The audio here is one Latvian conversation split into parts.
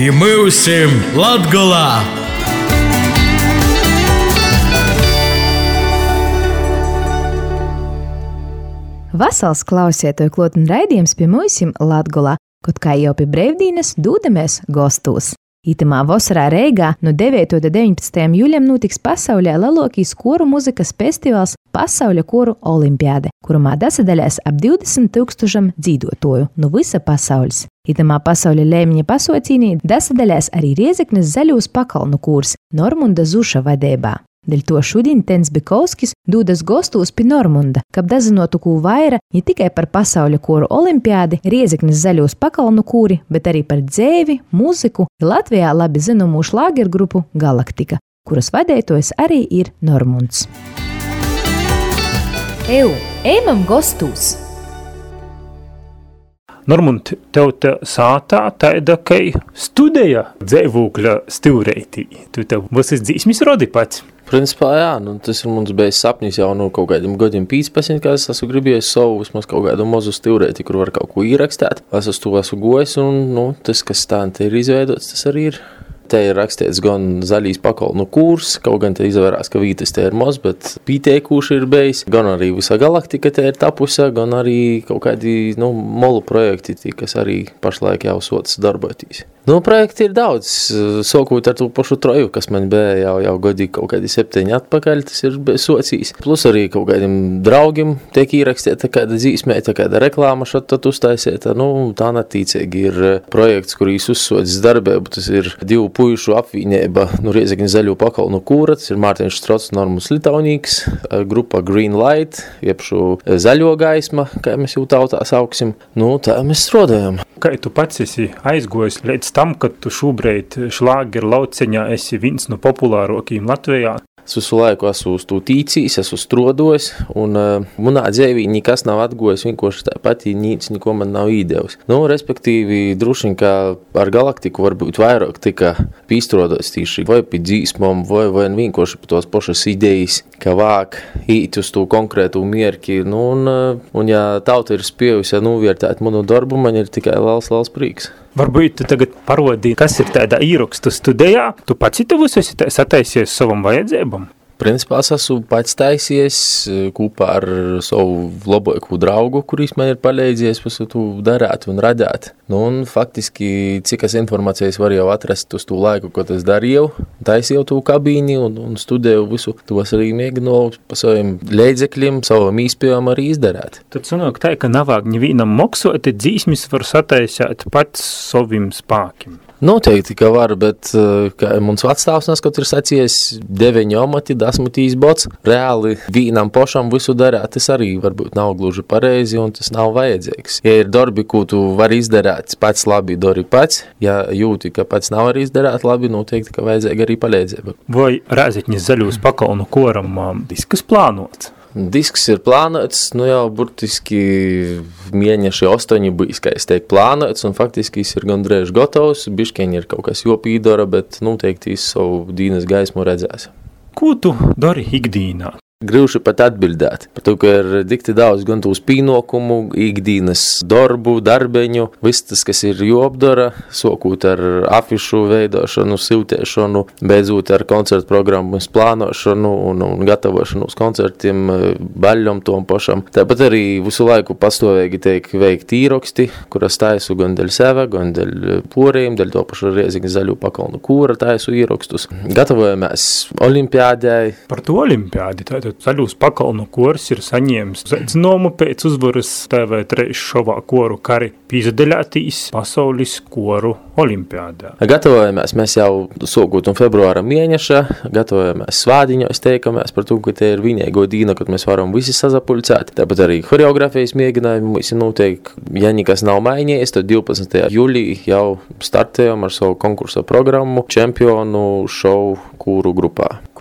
Pie mūsim Latgolā! Vasals klausietoju klotni raidījums pie mūsim Latgolā, kaut kā jau pie brevdīnes dūdamies gostūs. Itamā vasarā Reigā no 9. do 19. jūļam notiks pasaulē lielākais koru muzikas festivāls Pasauļa koru olimpiāde, kurumā dasadaļās ap 20,000 dzīvotoju no visa pasaules. Itamā pasauļa lēmiņa pasaucīnī dasadaļās arī Riezeknes Zaļūs pakalnu kurs Normunda Zuša vadībā. Dēļ to šodien Tens Bikovskis dūdas gostūs pie Normunda, kab dazinotu kū vaira ne tikai par Pasauļa koru olimpiādi, Riezeknes Zaļūs pakalnu kūri, bet arī par dzēvi, mūziku un Latvijā labi zinomu šlāgergrupu Galaktika, kuras vadētojs arī ir Normunds. Ejam gostūs! Normund, tev te sātā taida, kai studēja dzēvūkļa stivreitī. Tu tev visas dzīsmis rodi pats. Principā, jā, tas ir mums bijis sapnis jau kaut kādiem gadiem 15, kad es esmu gribējis savu vismaz kaut kādu mazu stivreiti, kur var kaut ko ierakstēt. Es uz to esmu gojis un, tas, kas tā ir izveidots, tas arī ir. Te ir rakstīts gan zaļīs pakalnu kurs, kaut gan te izvērās, ka vītas te ir maz, bet pīteikūši ir bijis, gan arī visa galaktika te ir tapusi, gan arī kaut kādi, molu projekti, kas arī pašlaik jau sotas darbotīs. Projekti ir daudz, sokot ar to pašu troju, kas man bija jau gadi kaut kādi 7 atpakaļ, tas ir socijas. Plus arī kaut kādiem draugiem tiek ierakstīta kāda dzīsmēta, kāda reklāma šat tad uztaisīta. Tā netīcīgi ir projekts, kurīs uzsocis darbību, tas ir 2 puišu apvienība Riezeknes Zaļu pakalnu kūra, tas ir Mārtiņš Strots, Normunds Litaunīgs, grupa Green Light, iepšu zaļo gaisma, kā mēs jau tautā sauksim. Tā mēs strādājam. Kā tu pats esi aizgojis līdz tam, kad tu šobrīd šlāgeru lauceņā esi viens no populārākajiem Latvijā? Es visu laiku esmu uz to tīcījis, esmu strodojis, un manā dzīvī nekas nav atgojis, vienkārši tāpat nīc, neko man nav īdevis. Respektīvi, droši vien, kā ar Galaktiku varbūt vairāk tika pīstrodots tīši vai pie dzīsmām, vai vienkārši pie tos pašas idejas, ka vāk īt uz to konkrētu mierki. Un ja tauta ir spējusi novērtēt manu darbu, man ir tikai liels prieks. Varbūt tu tagad parodīji, kas ir tāda īrakstu studijā. Tu pats tavus esi sataisies savam vajadzībam? Principā es esmu pats taisies kopā ar savu labāko draugu, kurīs man ir palīdzies visu to darāt un radāt. Un faktiski, cik es informācijas var jau atrast uz to laiku, ko es darīju, taisīju to kabīni un studēju visu. To es arī mēģinu pa saviem līdzekļiem, savam īspējām arī izdarāt. Tad sanāk tā, ka navāk nevienam moksoti dzīsmis var sataisēt pats savim spākim. Noteikti, ka var, bet kā mums vecstāvs neskot ir sacījies 9 amati, 10 bots. Reāli vienam pošam visu darāt, tas arī varbūt nav gluži pareizi un tas nav vajadzīgs. Ja ir darbi, ko tu vari izdarāt pats labi, dari pats. Ja jūti, ka pats nav arī izdarāt labi, noteikti, ka vajadzēja arī palīdzība. Vai Riezeknes Zaļūs pakalnu koram diskus plānots? Disks ir plānots, jau burtiski mēneši 8 bijis, kā es teiktu, plānots, un faktiski ir gandrīz gotovs, biškeņi ir kaut kas jopīdara, bet noteikti savu dīnas gaismu redzēs. Ko tu dari ikdīnā? Gribšu pat atbildēt, par to, ka ir dikti daudz gan tūs pīnokumu, ikdīnas darbu, darbeņu, viss tas, kas ir jopdara, sokūt ar afišu veidošanu, siltēšanu, beidzot ar koncertu programmas plānošanu un gatavošanu uz koncertiem, baļļom tom pašam. Tāpat arī visu laiku pastāvīgi tiek veikti īraksti, kuras taisu gan dēļ seva, gan dēļ poriem, dēļ to pašu Riezeknes Zaļu pakalnu kūra taisu īrakstus. Gatavojamies olimpiādai. Par to olimpiādi tātad Zaļūs pakalnu kors ir saņēmis zināmu pēc uzvaras TV3 šovā koru kari pīzdaļātīs pasaules koru olimpiādā. Gatavojamies mēs jau sokot un februāra mēneša, gatavojamies svādiņos, teikamies par to, ka te ir vienīgo dīna, kad mēs varam visi sazapulcēt. Tāpat arī choreografijas mēģinājumi mums ir noteikti. Ja nekas nav mainījies, tad 12. jūlī jau startējam ar savu konkursa programmu čempionu šovu kūru grupā.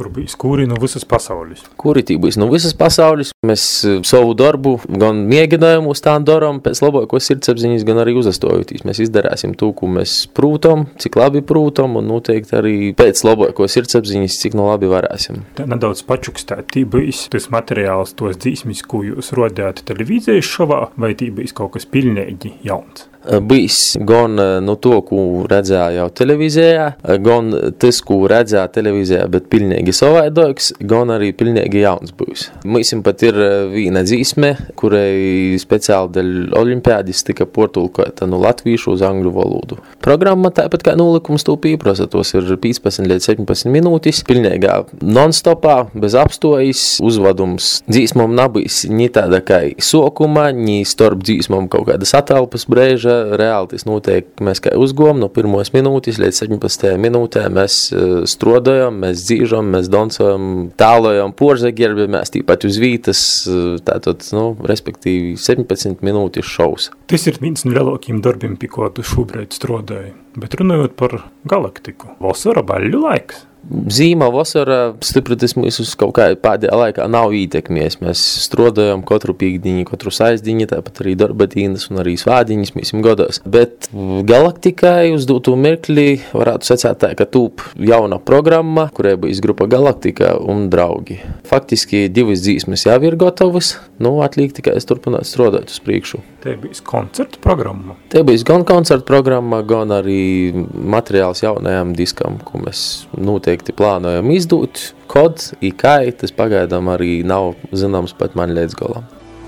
kur bijis kūri no visas pasaules. Kuri tī būs no visas pasaules. Mēs savu darbu gan mēģinājām uz tā daram pēc labākos sirdsapziņas, gan arī uzastājotīs. Mēs izdarāsim to, ko mēs prūtam, cik labi prūtam, un noteikti arī pēc labākos sirdsapziņas, cik no labi varēsim. Tā nedaudz pačukstēt, tī bijis tas materiāls, tos dzīsmis, ko jūs rodījāt televīzijas šovā, vai tī bijis kaut kas pilnīgi jauns? Bijis gan no to, ko redzēja jau televīzijā, gan tas, ko redzēja televīzijā, bet pilnīgi savaidoks, gan arī pilnīgi jauns būs. Mūsim pat ir viena dzīsme, kurai speciāli dēļ olimpiādis tika portulkota no latvīšu uz angļu valodu. Programma tāpat kā nolikums to pīprosa, tos ir 15 līdz 17 minūtes, pilnīgā non-stopā, bez apstojas, uzvadums dzīsmam nabīs ni tāda kā sokuma, ni starp dzīsmam kaut kādas atelpas brēža. Reāli tas notiek, mēs kā uzgojam no 1. minūtes līdz 17. minūtē, mēs strodojam, mēs dzīžam, mēs dancojam, tālojam, poržagerbi, mēs tīpat uz vītas, tātad, respektīvi 17 minūtes šovs. Tas ir viens no lielākajiem darbiem, pie ko tu šobrīd strādāji, bet runājot par galaktiku, vasara baļu laiks. Zīma, vasara, stipritis mūsu kaut kā pēdējā laikā nav ietekmies. Mēs strodojam katru pīkdiņu, katru saizdiņu, tāpat arī darbatīnas un arī svādiņas mūsim godos. Bet galaktikai uz dūtu mirkli varētu sacēt tā, ka tūp jauna programma, kurai būs grupa Galaktika un draugi. Faktiski 2 dzīsmes jau ir gatavas, atliek tikai es turpināt strodot uz priekšu. Te bijis koncertu programma? Te bijis gan koncertu programma, gan arī materiāls jaunajam diskam, ko mēs noteikti plānojam izdūt. Kod, ikai, tas pagaidām arī nav zināms pat man līdz galam.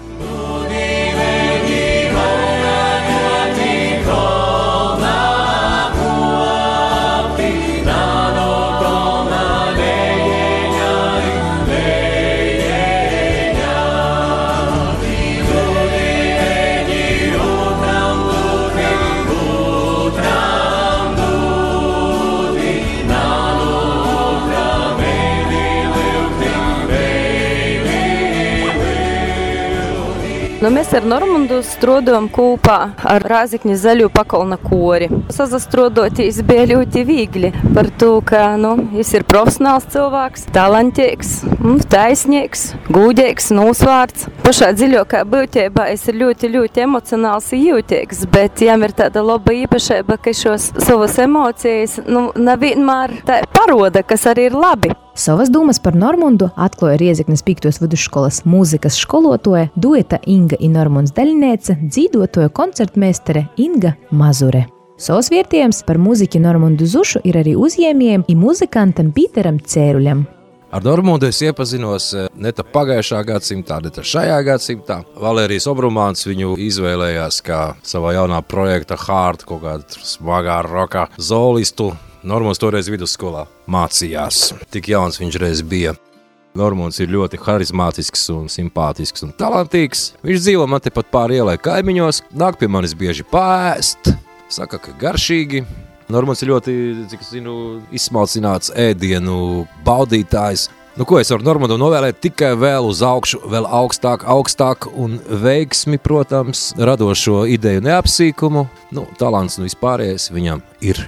Mēs ar Normundu strodojam kopā ar Rāzikņa Zaļo pakalna kori. Sazastrodotīs bija ļoti viegli par to, ka viņš ir profesionāls cilvēks, talantīgs, taisnīgs, gūdīgs, nosvārds. Pašā dziļākā būtībā es ir ļoti, ļoti emocionāls un jūtīgs, bet jām ir tāda laba īpašība, ka šos savas emocijas nevienmēr tā paroda, kas arī ir labi. Savas dūmas par Normundu atklāja Riezeknes 5. vidusskolas mūzikas skolotoja, dueta Inga i Normunds daļiniece, dzīdotoja koncertmeistere Inga Mazure. Savs vietījums par mūziķi Normundu Zušu ir arī uzņēmējiem i muzikantam Pīteram Cēruļam. Ar Normundu es iepazinos ne tā pagājušā gadsimtā, ne tā šajā gadsimtā. Valērijas Obrumāns viņu izvēlējās kā savā jaunā projekta Hard, kaut kāda smagā roka zolistu. Normunds toreiz vidusskolā mācījās. Tik jauns viņš reiz bija. Normunds ir ļoti harizmātisks un simpātisks un talantīgs. Viņš dzīvo man tepat pāri ielai kaimiņos, nāk pie manis bieži paēst, saka, ka garšīgi. Normunds ir ļoti, cik es zinu, izsmalcināts ēdienu baudītājs. Ko es varu Normundu novēlēt? Tikai vēl uz augšu, vēl augstāk un veiksmi, protams, radošo ideju neapsīkumu. Talants un vispārējais viņam ir.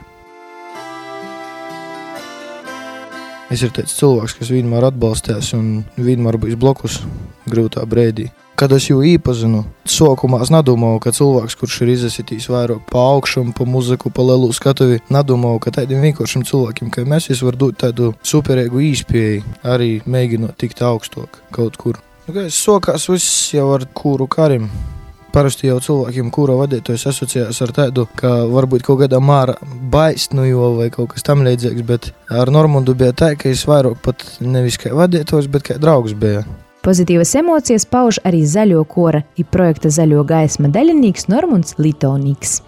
Es ir tāds cilvēks, kas vienmēr atbalstās un vienmēr bijis blokus grūtā brēdī. Kad es jau iepazinu, sākumā es nedomāju, ka cilvēks, kurš ir izsitījis vairāk pa augšam, pa muziku, pa lielu skatuvi, nedomāju, ka tādiem vienkāršiem cilvēkiem, kā mēs, var dot tādu superīgu īspēju, arī mēģinot tikt augstāk kaut kur. Es sākās viss jau ar kūru karim. Parasti jau cilvēkiem, kura vadītājs asociējās ar tādu, ka varbūt kaut kādā māra baist no jo vai kaut kas tam līdzīgs, bet ar Normundu bija tā, ka es vairāk pat nevis kā vadītājs, bet kā draugs bija. Pozitīvas emocijas pauž arī Zaļo kora i projekta Zaļo gaisma daļinīgs Normunds Litonīgs.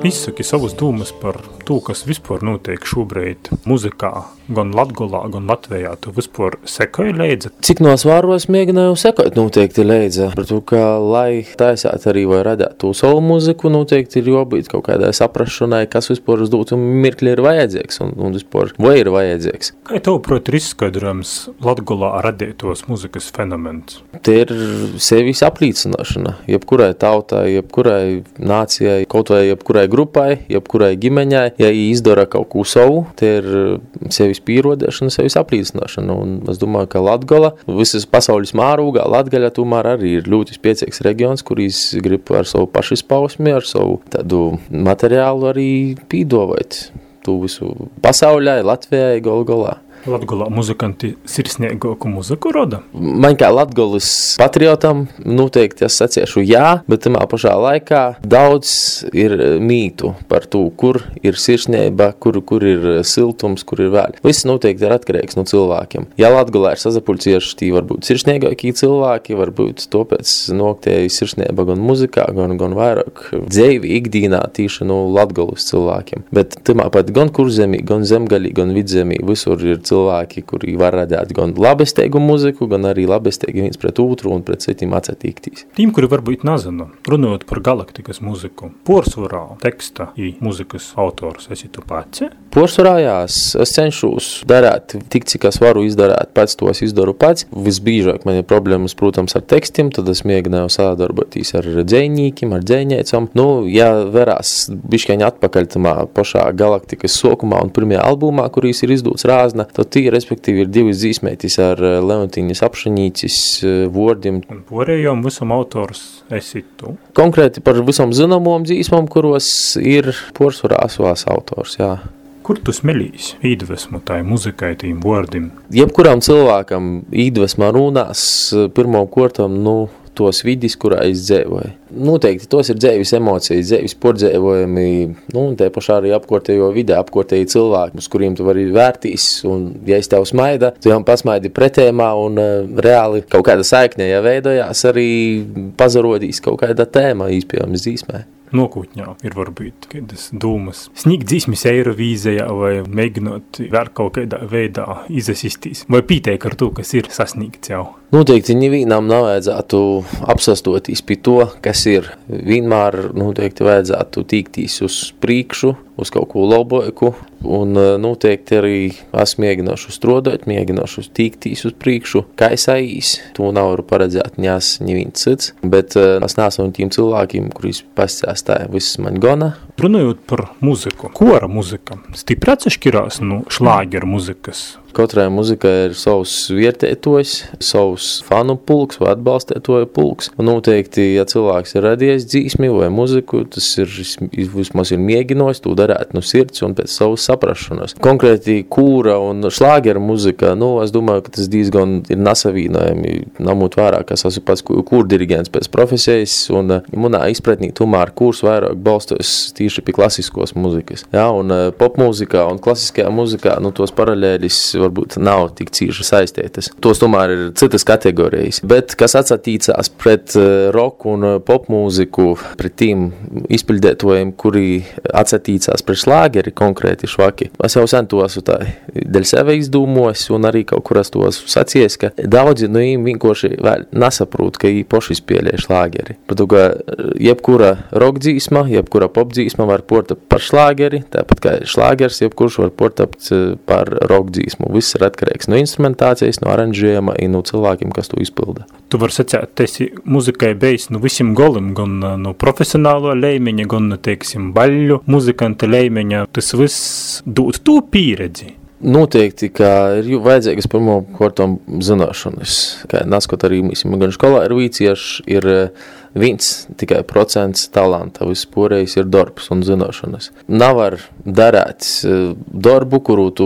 Izsaki savus dūmas par to, kas vispār notiek šobrīd muzikā, gan Latgolā, gan Latvijā. Tu vispār sekoji līdzi? Cik no svāros mēģināju sekot noteikti līdzi. Par to, ka, lai taisāt arī vai radāt to savu muziku, noteikti ir jābūt kaut kādai saprašanai, kas vispār uz dūtu mirkli ir vajadzīgs un vispār vai ir vajadzīgs. Kā tev, prot, ir izskaidrojams Latgolā radītos muzikas fenomens? Te ir sevis aplīcināšana. Jebkurai tautai, jebkurai nācijai, kaut vai jebkurai grupai, jebkurai ģimeņai, ja izdara kaut ko savu, te ir sevis pierodēšana, sevis aplīcināšana. Un es domāju, ka Latgola, visas pasaules mārūgā, Latgaļa tomēr arī ir ļoti spēcīgs reģions, kurīs grib ar savu pašizpausmi, ar savu tādu materiālu arī pīdovēt tu visu pasaulē, Latvijai, Golgolā. Latgolā muzikanti sirsnīgāku muziku roda? Man kā Latgolas patriotam noteikti es saciešu jā, bet tamā pašā laikā daudz ir mītu par to, kur ir sirsnība, kur ir siltums, kur ir vēl. Viss noteikti ir atkarīgs no cilvēkiem. Ja Latgolā ir sazapulcieši, tī varbūt sirsnīgākie cilvēki, varbūt tāpēc noktēji sirsnība gan muzikā, gan vairāk dzeivi ikdīnā tīši no Latgolas cilvēkiem. Bet tamā pat gan kurzemī, gan zemgaļī, gan vidzemī visur ir cilvēki, kuri var radīt gan labesteigu muziku, gan arī labesteigi viens pret otru un pret citiem atsatīktīs. Tiem, kuri varbūt nezina, runājot par galaktikas muziku, porsvarā teksta i muzikas autors esi tu pats? Porsvarā jās, es cenšos darāt tik, cik es varu izdarāt pats, to es izdaru pats. Visbīžāk man ir problēmas, protams, ar tekstiem, tad es mēģināju sadarboties ar dzejnīkiem, ar dzejniecam. Ja verās bišķiņ atpakaļ tamā pašā galaktikas sokumā un pirmajā albumā, kurīs ir izdots Rāzna, tad tī, respektīvi, ir divas dzīsmētis ar Leontīņas apšanīcis vārdiem. Un porējām visam autors esi tu? Konkrēti par visam zināmām dzīsmām, kuros ir porsvarā asvās autors, jā. Kur tu smelīs īdvesmu tai muzikai, tīm vārdiem? Jebkuram cilvēkam īdvesmā runās pirmām kortam, tos vidis, kurā es dzēvoju. Noteikti tos ir dzēvis emocijas, dzēvis pordzēvojumi, un te pašā arī apkārtējo vidē, apkārtēji cilvēki, uz kuriem tu vari vērtīs, un ja es tev smaida, tu jau pasmaidi pretēmā, un reāli kaut kāda saikne, ja veidojās, arī pazarodīs kaut kāda tēma īspējams dzīsmē. Nokūtņā ir varbūt kādas dūmas. Sniegt dzīsmis Eirovīzijā vai mēģinot vēl kaut kādā veidā izasistīs. Vai pīteik ar to, kas ir sasniegts jau? Noteikti nevienam nevajadzētu apsastoties pie to, kas ir. Vienmēr noteikti vajadzētu tīktīs uz priekšu, uz kaut ko labāku, un noteikti arī es mēģināšu strodot, mēģināšu tīktīs uz priekšu, kā es aīs. To nav paredzēt neviens cits, bet es neesmu tiem cilvēkiem, kurīs pastāstāja viss man gana. Runājot par muziku, kora muzika stipri atšķirās no šlāgeru muzikas? Katrai muzikai ir savs vietētojs, savs fanu pulks vai atbalstētoja pulks. Un noteikti, ja cilvēks ir radies dzīsmi vai muziku, tas ir vismaz ir mēģinājis to darīt no sirds un pēc savas saprašanas. Konkrēti kūra un šlāgera muzika, es domāju, ka tas diezgan ir nasavīnājumi, namūt vērā, ka es esmu pats kūrdirigents pēc profesijas, un manā izpratnī tomēr kūrs vairāk balstos tīši pie klasiskos muzikas. Jā, un popmūzikā un klasiskajā muzikā, tos paralēlis varbūt nav tik cīši saistētas. Tos tomēr ir citas kategorijas. Bet, kas atsatīcās pret roku un popmūziku, pret tiem izpildētojiem, kuri atsatīcās pret šlāgeri konkrēti švaki, es jau sen to esmu tā dēļ sevi izdūmos un arī kaut kur es to esmu sacies, ka daudzi no viņiem vienkārši vēl nesaprūt, ka viņi poši spēlē šlāgeri. Pat, ka jebkura rockdzīsma, jebkura popdzīsma var portapt par šlāgeri, tāpat kā šlāgers, jebkurš var portapt par rockdzīsmu. Viss ir atkarīgs no instrumentācijas, no aranžējuma un no cilvēkiem, kas to izpilda. Tu vari sacēt, esi muzikai bijis no visiem golim, gan no profesionālo līmeņa, gan no, teiksim, baļļu muzikanta līmeņa. Tas viss dod to pieredzi. Noteikti, ka ir vajadzīgas pirmām kārtām zināšanas. Kā naskot arī mēs gan skolā ir vīcieši, ir viens tikai procents talanta, viss porējais ir darbs un zināšanas. Nevar darēt darbu, kuru tu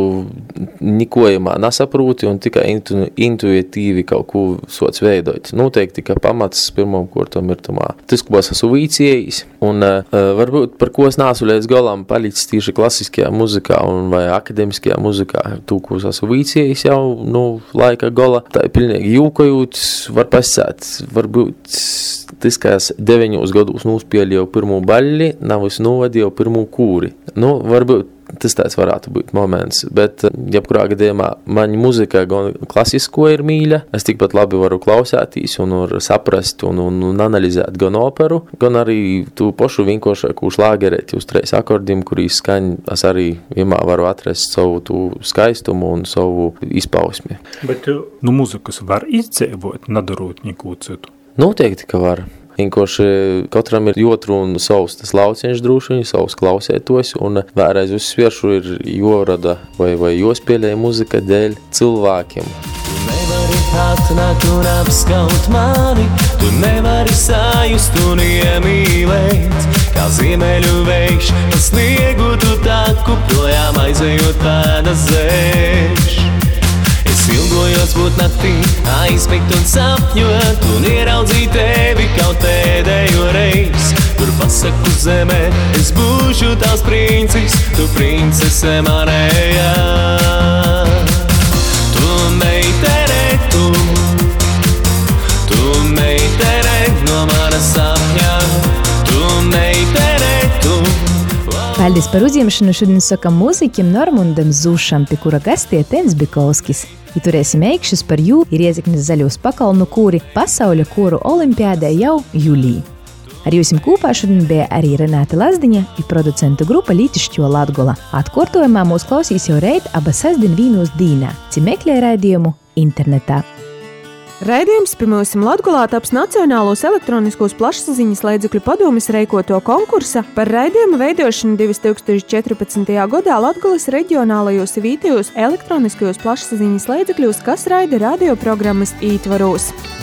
nikojumā nesaprūti un tikai intuitīvi kaut ko sots veidot. Noteikti, ka pamats pirmām kārtām ir tamā. Tas, ko es esmu vīciejis, un varbūt par ko es neesmu līdz galam palicis tīši klasiskajā muzikā un vai akademiskajā muzikā, to, ko es esmu vīciejis jau laika gala, tā ir pilnīgi jūkojūt, var pasēt, varbūt tas, faktiskās 9 gados nūspēlēju pirmo baļļi, navis novadīju pirmo kūri. Nu, varbūt tas tāds varētu būt moments, bet jebkurā gadījumā man muzika gan klasisko ir mīļa, es tikpat labi varu klausētīs un varu saprast un analizēt gan operu, gan arī tu pošu vienkāršāku šlāgerēti uz 3 akordiem, kurī skaņ, es arī vienmēr varu atrast savu tu skaistumu un savu izpausmi. Bet muzikas var izdzēvot, nedarot neko citu? Noteikti, ka var. Vienkārši katram ir jotru un savs tas lauciņš drūšiņi, savs klausētos, un vēlreiz uzsvieršu ir jorada vai jospēlēja muzika dēļ cilvēkiem. Tu nevari atnākt un apskaut mani, tu nevari sajust un iemīlēt, kā ziemeļu vējš, pa sniegu tu taku projām aizejot pēdas zēš. Ilgojos būt naktī, aizmigt un sapņot, un ieraudzīt tevi kaut pēdējo reiz. Tur pasaku zemē, es būšu tās princis, tu princese manējā. Tu meitene, tu meitene no mana sapņā, tu meitene, tu. Paldies par uzņemšanu šodien sakam mūziķim Normundam Zūšam, pie kura gastie Tens Bikovskis. I turēsim eikšus par jū ir Rieziknis Zaļūs pakalnu kūri Pasauļa kūru olimpiādē jau jūlī. Ar jūsim kūpā šodien bija arī Renāte Lazdiņa i producentu grupa Lītišķo Latgola. Atkortojumā mūs klausīs jau reit aba sestdien vīnos dīnā, ci meklē raidījumu internetā. Raidījums pirmosim Latgolā taps Nacionālos elektroniskos plašsaziņas līdzekļu padomes reikoto konkursa par raidījumu veidošanu 2014. gadā Latgolas reģionālajos vietējos elektroniskajos plašsaziņas līdzekļos, kas raida radioprogrammas ītvaros.